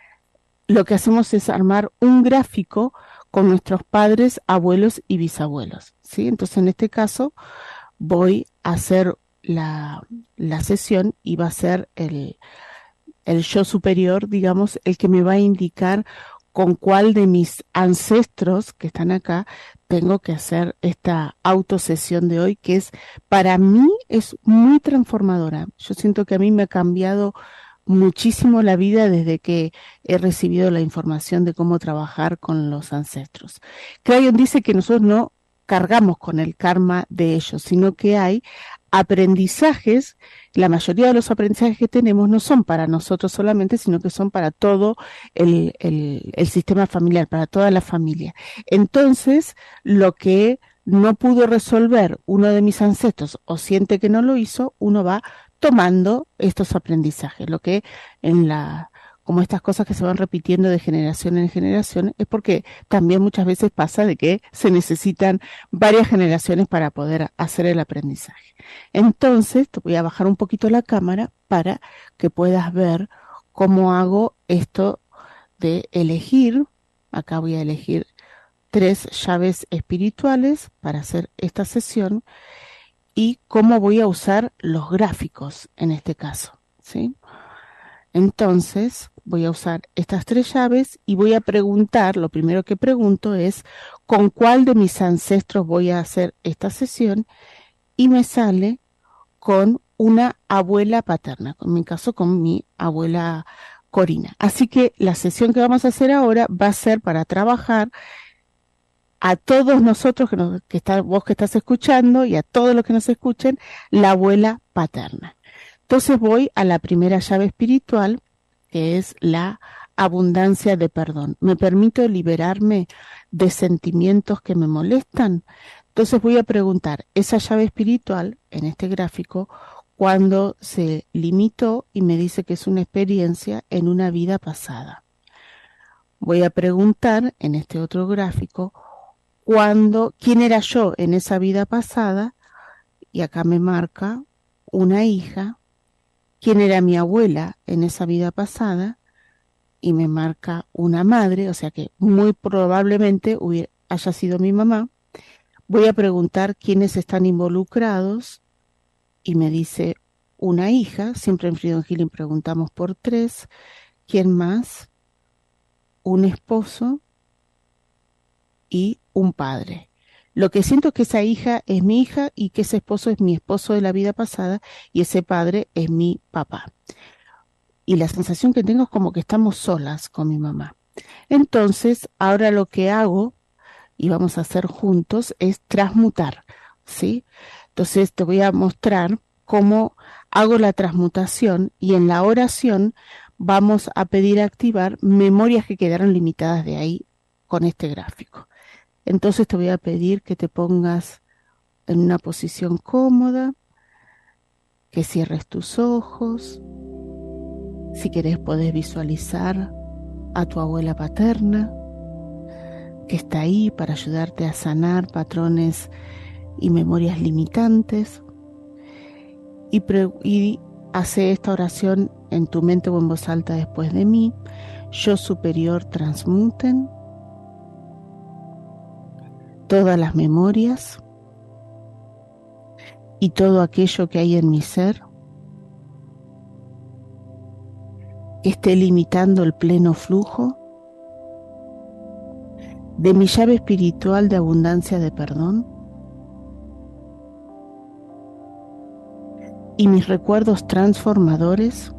lo que hacemos es armar un gráfico con nuestros padres, abuelos y bisabuelos, ¿sí? Entonces, en este caso, voy a hacer la, la sesión y va a ser el, el yo superior, digamos, el que me va a indicar con cuál de mis ancestros que están acá tengo que hacer esta autosesión de hoy, que es, para mí, es muy transformadora. Yo siento que a mí me ha cambiado muchísimo la vida desde que he recibido la información de cómo trabajar con los ancestros. Crayon dice que nosotros no cargamos con el karma de ellos, sino que hay aprendizajes. La mayoría de los aprendizajes que tenemos no son para nosotros solamente, sino que son para todo el, el, el sistema familiar, para toda la familia. Entonces, lo que no pudo resolver uno de mis ancestros o siente que no lo hizo, uno va tomando estos aprendizajes. Lo que en la, como estas cosas que se van repitiendo de generación en generación, es porque también muchas veces pasa de que se necesitan varias generaciones para poder hacer el aprendizaje. Entonces, te voy a bajar un poquito la cámara para que puedas ver cómo hago esto de elegir. Acá voy a elegir tres llaves espirituales para hacer esta sesión y cómo voy a usar los gráficos en este caso, ¿sí? Entonces, voy a usar estas tres llaves y voy a preguntar, lo primero que pregunto es, ¿con cuál de mis ancestros voy a hacer esta sesión? Y me sale con una abuela paterna, en mi caso con mi abuela Corina. Así que la sesión que vamos a hacer ahora va a ser para trabajar a todos nosotros, que, nos, que está, vos que estás escuchando, y a todos los que nos escuchen, la abuela paterna. Entonces voy a la primera llave espiritual, que es la abundancia de perdón. Me permito liberarme de sentimientos que me molestan. Entonces voy a preguntar, esa llave espiritual, en este gráfico, cuando se limitó y me dice que es una experiencia en una vida pasada. Voy a preguntar, en este otro gráfico, cuando, quién era yo en esa vida pasada, y acá me marca una hija, quién era mi abuela en esa vida pasada, y me marca una madre, o sea que muy probablemente hubiera, haya sido mi mamá. Voy a preguntar quiénes están involucrados, y me dice una hija, siempre en Freedom Healing preguntamos por tres, ¿quién más? Un esposo y un padre. Lo que siento es que esa hija es mi hija y que ese esposo es mi esposo de la vida pasada y ese padre es mi papá. Y la sensación que tengo es como que estamos solas con mi mamá. Entonces, ahora lo que hago, y vamos a hacer juntos, es transmutar, ¿sí? Entonces te voy a mostrar cómo hago la transmutación y en la oración vamos a pedir activar memorias que quedaron limitadas de ahí con este gráfico. Entonces te voy a pedir que te pongas en una posición cómoda, que cierres tus ojos. Si querés podés visualizar a tu abuela paterna, que está ahí para ayudarte a sanar patrones y memorias limitantes. Y, pre- y hace esta oración en tu mente o en voz alta después de mí. Yo superior transmuten todas las memorias y todo aquello que hay en mi ser que esté limitando el pleno flujo de mi llave espiritual de abundancia de perdón y mis recuerdos transformadores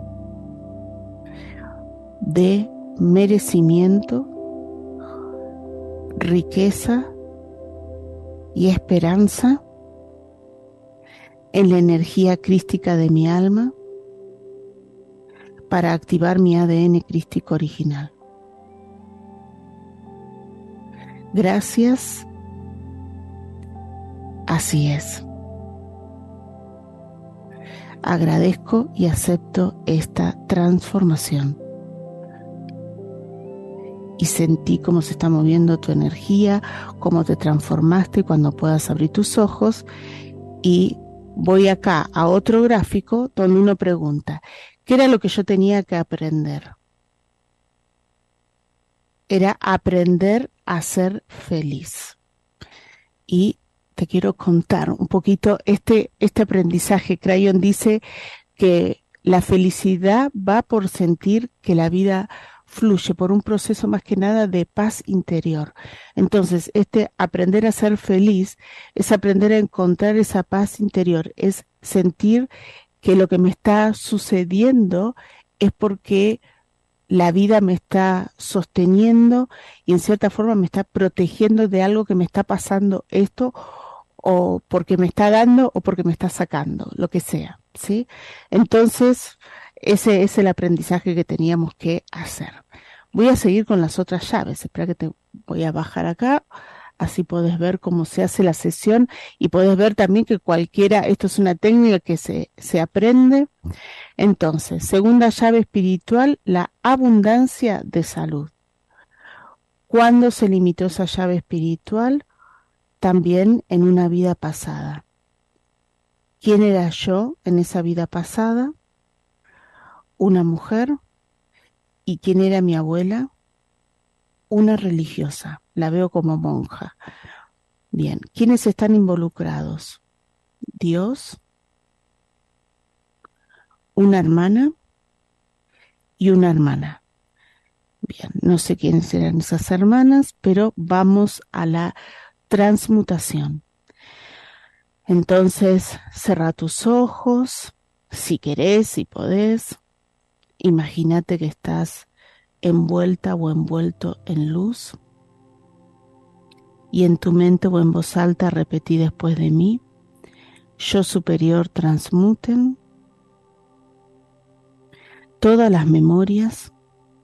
de merecimiento, riqueza y esperanza en la energía crística de mi alma para activar mi A D N crístico original. Gracias. Así es. Agradezco y acepto esta transformación. Y sentí cómo se está moviendo tu energía, cómo te transformaste cuando puedas abrir tus ojos. Y voy acá a otro gráfico donde uno pregunta, ¿qué era lo que yo tenía que aprender? Era aprender a ser feliz. Y te quiero contar un poquito este, este aprendizaje. Crayon dice que la felicidad va por sentir que la vida fluye, por un proceso más que nada de paz interior. Entonces, este aprender a ser feliz es aprender a encontrar esa paz interior, es sentir que lo que me está sucediendo es porque la vida me está sosteniendo y en cierta forma me está protegiendo de algo que me está pasando esto, o porque me está dando o porque me está sacando, lo que sea, ¿sí? Entonces, ese es el aprendizaje que teníamos que hacer. Voy a seguir con las otras llaves. Espera que te voy a bajar acá. Así podés ver cómo se hace la sesión y podés ver también que cualquiera, esto es una técnica que se, se aprende. Entonces, segunda llave espiritual, la abundancia de salud. ¿Cuándo se limitó esa llave espiritual? También en una vida pasada. ¿Quién era yo en esa vida pasada? Una mujer. ¿Y quién era mi abuela? Una religiosa. La veo como monja. Bien, ¿quiénes están involucrados? Dios, una hermana y una hermana. Bien, no sé quiénes eran esas hermanas, pero vamos a la transmutación. Entonces, cerrá tus ojos, si querés, si podés. Imagínate que estás envuelta o envuelto en luz. Y en tu mente o en voz alta repetí después de mí: yo superior transmuten todas las memorias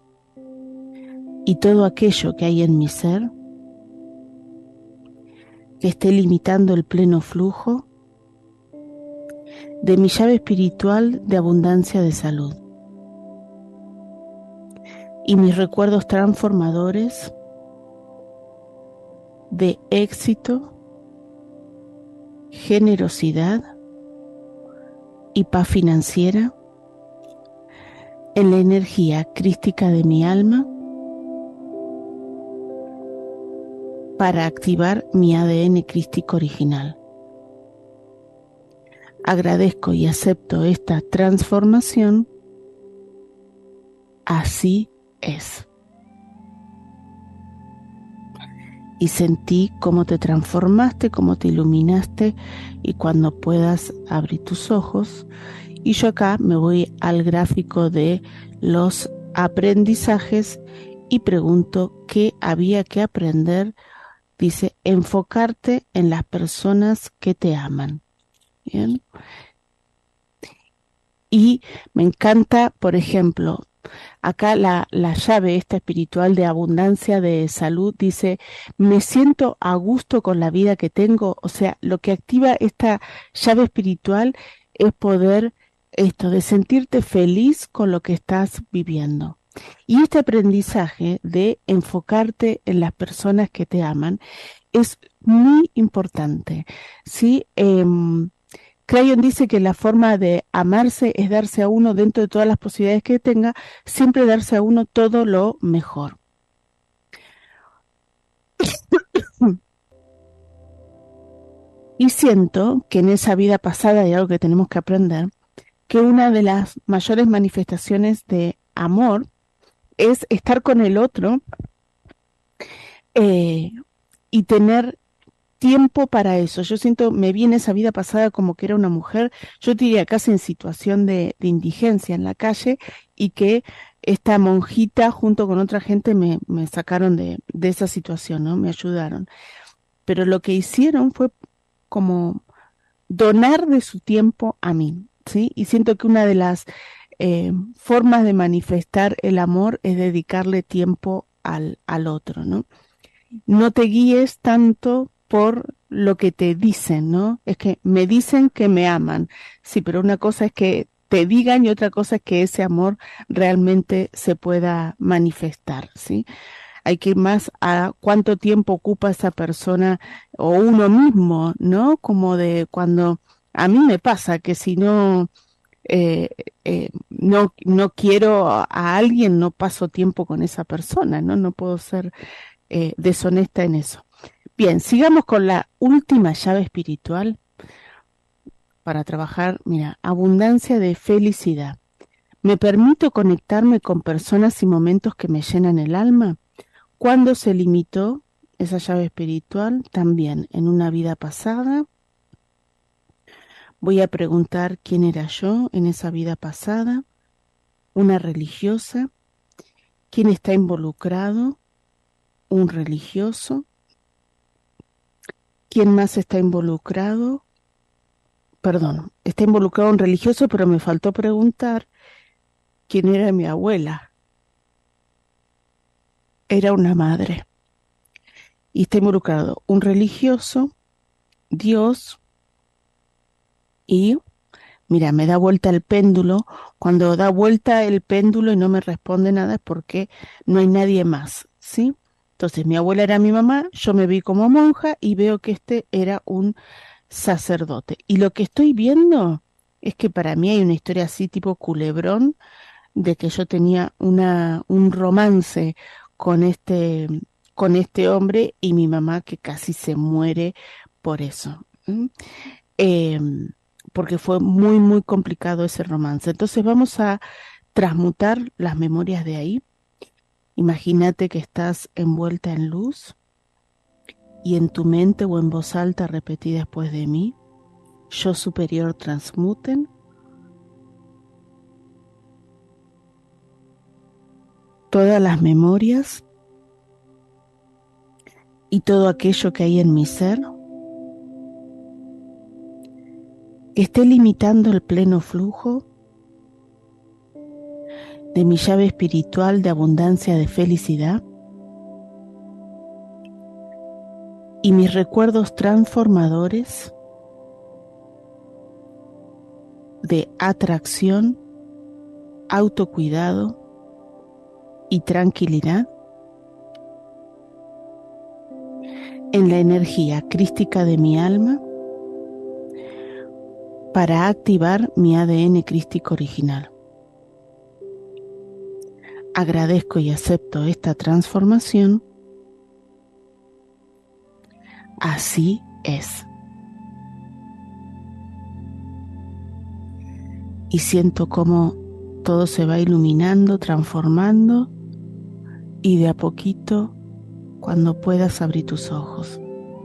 y todo aquello que hay en mi ser que esté limitando el pleno flujo de mi llave espiritual de abundancia de salud y mis recuerdos transformadores de éxito, generosidad y paz financiera en la energía crística de mi alma para activar mi A D N crístico original. Agradezco y acepto esta transformación. Así es. Y sentí cómo te transformaste, cómo te iluminaste, y cuando puedas abrir tus ojos. Y yo acá me voy al gráfico de los aprendizajes y pregunto qué había que aprender. Dice, enfocarte en las personas que te aman. Bien. Y me encanta, por ejemplo, acá la, la llave esta espiritual de abundancia de salud dice, me siento a gusto con la vida que tengo. O sea, lo que activa esta llave espiritual es poder esto, de sentirte feliz con lo que estás viviendo. Y este aprendizaje de enfocarte en las personas que te aman es muy importante, ¿sí? Eh, Crayon dice que la forma de amarse es darse a uno, dentro de todas las posibilidades que tenga, siempre darse a uno todo lo mejor. Y siento que en esa vida pasada hay algo que tenemos que aprender, que una de las mayores manifestaciones de amor es estar con el otro eh, y tener tiempo para eso. Yo siento, me vi en esa vida pasada como que era una mujer, yo diría casi en situación de, de indigencia en la calle, y que esta monjita junto con otra gente me, me sacaron de, de esa situación, ¿no? Me ayudaron. Pero lo que hicieron fue como donar de su tiempo a mí, ¿sí? Y siento que una de las eh, formas de manifestar el amor es dedicarle tiempo al, al otro, ¿no? No te guíes tanto por lo que te dicen, ¿no? Es que me dicen que me aman, sí, pero una cosa es que te digan y otra cosa es que ese amor realmente se pueda manifestar, ¿sí? Hay que ir más a cuánto tiempo ocupa esa persona o uno mismo, ¿no? Como de cuando a mí me pasa que si no eh, eh, no no quiero a alguien, no paso tiempo con esa persona, ¿no? No puedo ser eh, deshonesta en eso. Bien, sigamos con la última llave espiritual para trabajar, mira, abundancia de felicidad. ¿Me permito conectarme con personas y momentos que me llenan el alma? ¿Cuándo se limitó esa llave espiritual? También en una vida pasada. Voy a preguntar quién era yo en esa vida pasada. Una religiosa. ¿Quién está involucrado? Un religioso. ¿Quién más está involucrado? Perdón, está involucrado un religioso, pero me faltó preguntar quién era mi abuela. Era una madre. Y está involucrado un religioso, Dios, y, mira, me da vuelta el péndulo. Cuando da vuelta el péndulo y no me responde nada es porque no hay nadie más, ¿sí? Entonces, mi abuela era mi mamá, yo me vi como monja y veo que este era un sacerdote. Y lo que estoy viendo es que para mí hay una historia así tipo culebrón, de que yo tenía una, un romance con este, con este hombre, y mi mamá que casi se muere por eso. ¿Mm? Eh, porque fue muy, muy complicado ese romance. Entonces vamos a transmutar las memorias de ahí. Imagínate que estás envuelta en luz y en tu mente o en voz alta repetí después de mí: yo superior transmuten todas las memorias y todo aquello que hay en mi ser que esté limitando el pleno flujo de mi llave espiritual de abundancia de felicidad, y mis recuerdos transformadores de atracción, autocuidado y tranquilidad en la energía crística de mi alma para activar mi A D N crístico original. Agradezco y acepto esta transformación. Así es. Y siento cómo todo se va iluminando, transformando, y de a poquito, cuando puedas abrir tus ojos,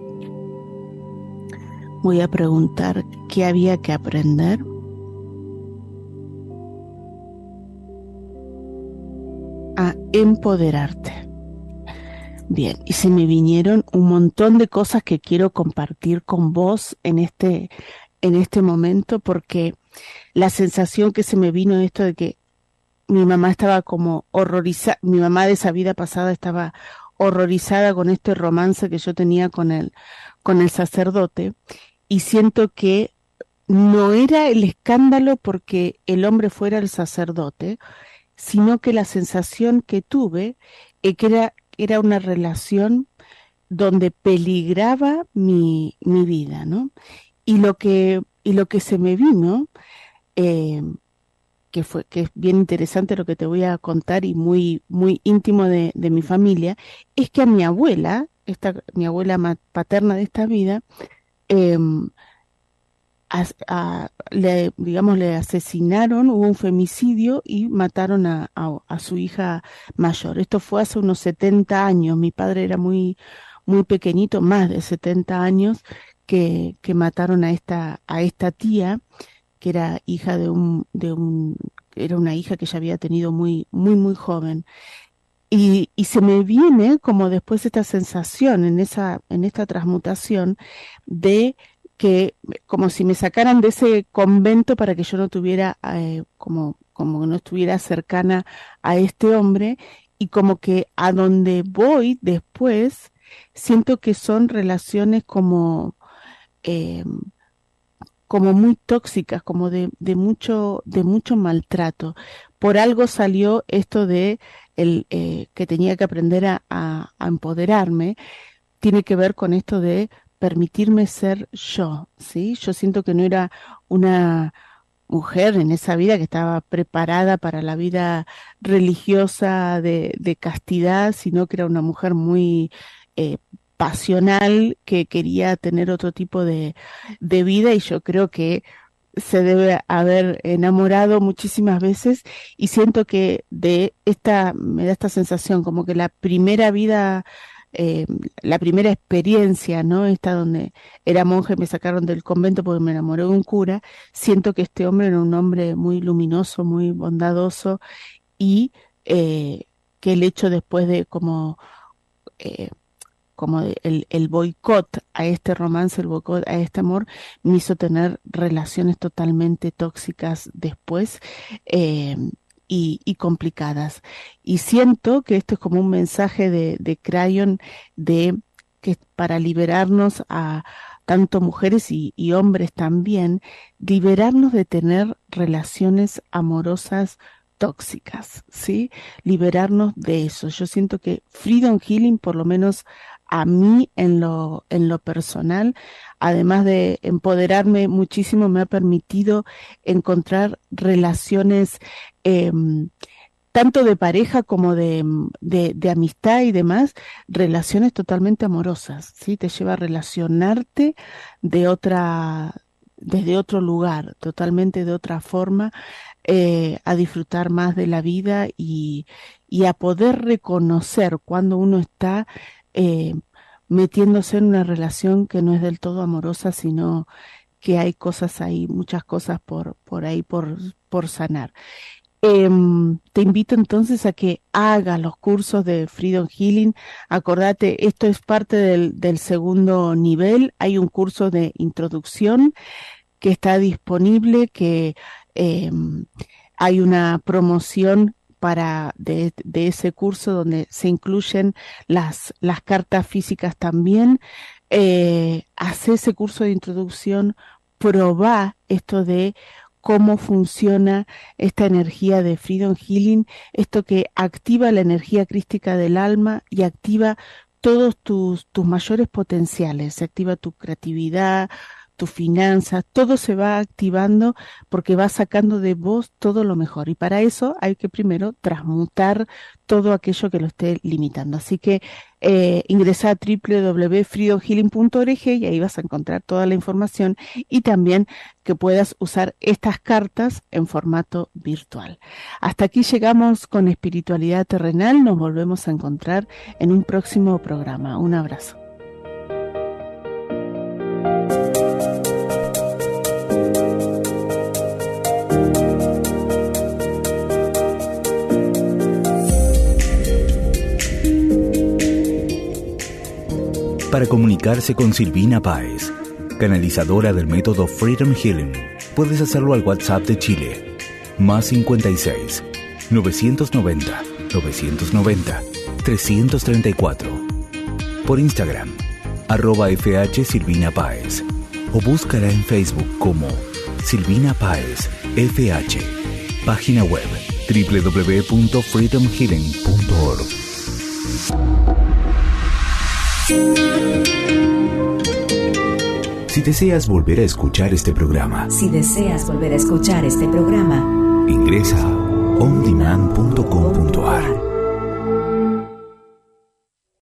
voy a preguntar qué había que aprender. A empoderarte. Bien, y se me vinieron un montón de cosas que quiero compartir con vos en este, en este momento, porque la sensación que se me vino es esto de que mi mamá estaba como horrorizada, mi mamá de esa vida pasada estaba horrorizada con este romance que yo tenía con el, con el sacerdote, y siento que no era el escándalo porque el hombre fuera el sacerdote, sino que la sensación que tuve es que era, era una relación donde peligraba mi, mi vida, ¿no? Y lo que, y lo que se me vino, eh, que fue, que es bien interesante lo que te voy a contar y muy, muy íntimo de, de mi familia, es que a mi abuela, esta, mi abuela paterna de esta vida, eh, a, a, le, digamos, le asesinaron, hubo un femicidio y mataron a, a, a su hija mayor. Esto fue hace unos setenta años. Mi padre era muy, muy pequeñito, más de setenta años, que, que mataron a esta, a esta tía, que era hija de un, de un, era una hija que ya había tenido muy, muy, muy joven. Y, y se me viene como después esta sensación en esa, en esta transmutación de que como si me sacaran de ese convento para que yo no tuviera, eh, como, como no estuviera cercana a este hombre, y como que a donde voy después siento que son relaciones como, eh, como muy tóxicas, como de, de mucho, de mucho maltrato. Por algo salió esto de el, eh, que tenía que aprender a, a, a empoderarme, tiene que ver con esto de permitirme ser yo, ¿sí? Yo siento que no era una mujer en esa vida que estaba preparada para la vida religiosa de, de castidad, sino que era una mujer muy eh, pasional, que quería tener otro tipo de, de vida, y yo creo que se debe haber enamorado muchísimas veces, y siento que de esta, me da esta sensación como que la primera vida, eh, la primera experiencia, ¿no? Esta donde era monje, me sacaron del convento porque me enamoré de un cura, siento que este hombre era un hombre muy luminoso, muy bondadoso, y eh, que el hecho después de como... Eh, como el, el boicot a este romance, el boicot a este amor, me hizo tener relaciones totalmente tóxicas después, eh, y, y complicadas. Y siento que esto es como un mensaje de, de Cryon, de que para liberarnos a tanto mujeres y, y hombres también, liberarnos de tener relaciones amorosas tóxicas, ¿sí? Liberarnos de eso. Yo siento que Freedom Healing, por lo menos a mí en lo, en lo personal, además de empoderarme muchísimo, me ha permitido encontrar relaciones eh, tanto de pareja como de, de, de amistad y demás, relaciones totalmente amorosas, ¿sí? Te lleva a relacionarte de otra, desde otro lugar, totalmente de otra forma, eh, a disfrutar más de la vida y, y a poder reconocer cuando uno está eh, metiéndose en una relación que no es del todo amorosa, sino que hay cosas ahí, muchas cosas por, por ahí por, por sanar. Eh, te invito entonces a que hagas los cursos de Freedom Healing. Acordate, esto es parte del, del segundo nivel. Hay un curso de introducción que está disponible, que eh, hay una promoción para de, de ese curso donde se incluyen las, las cartas físicas también. Eh, hace ese curso de introducción, probá esto de cómo funciona esta energía de Freedom Healing, esto que activa la energía crística del alma y activa todos tus, tus mayores potenciales, se activa tu creatividad, tus finanzas, todo se va activando porque va sacando de vos todo lo mejor, y para eso hay que primero transmutar todo aquello que lo esté limitando. Así que eh, ingresa a w w w punto freedom healing punto org y ahí vas a encontrar toda la información, y también que puedas usar estas cartas en formato virtual. Hasta aquí llegamos con Espiritualidad Terrenal. Nos volvemos a encontrar en un próximo programa. Un abrazo. Para comunicarse con Silvina Páez, canalizadora del método Freedom Healing, puedes hacerlo al WhatsApp de Chile, más cincuenta y seis, novecientos noventa, novecientos noventa, trescientos treinta y cuatro. Por Instagram, arroba fh Silvina Páez, o búscala en Facebook como Silvina Páez F H. Página web w w w punto freedom healing punto org. Si deseas volver a escuchar este programa, Si deseas volver a escuchar este programa, ingresa a on demand punto com punto a r.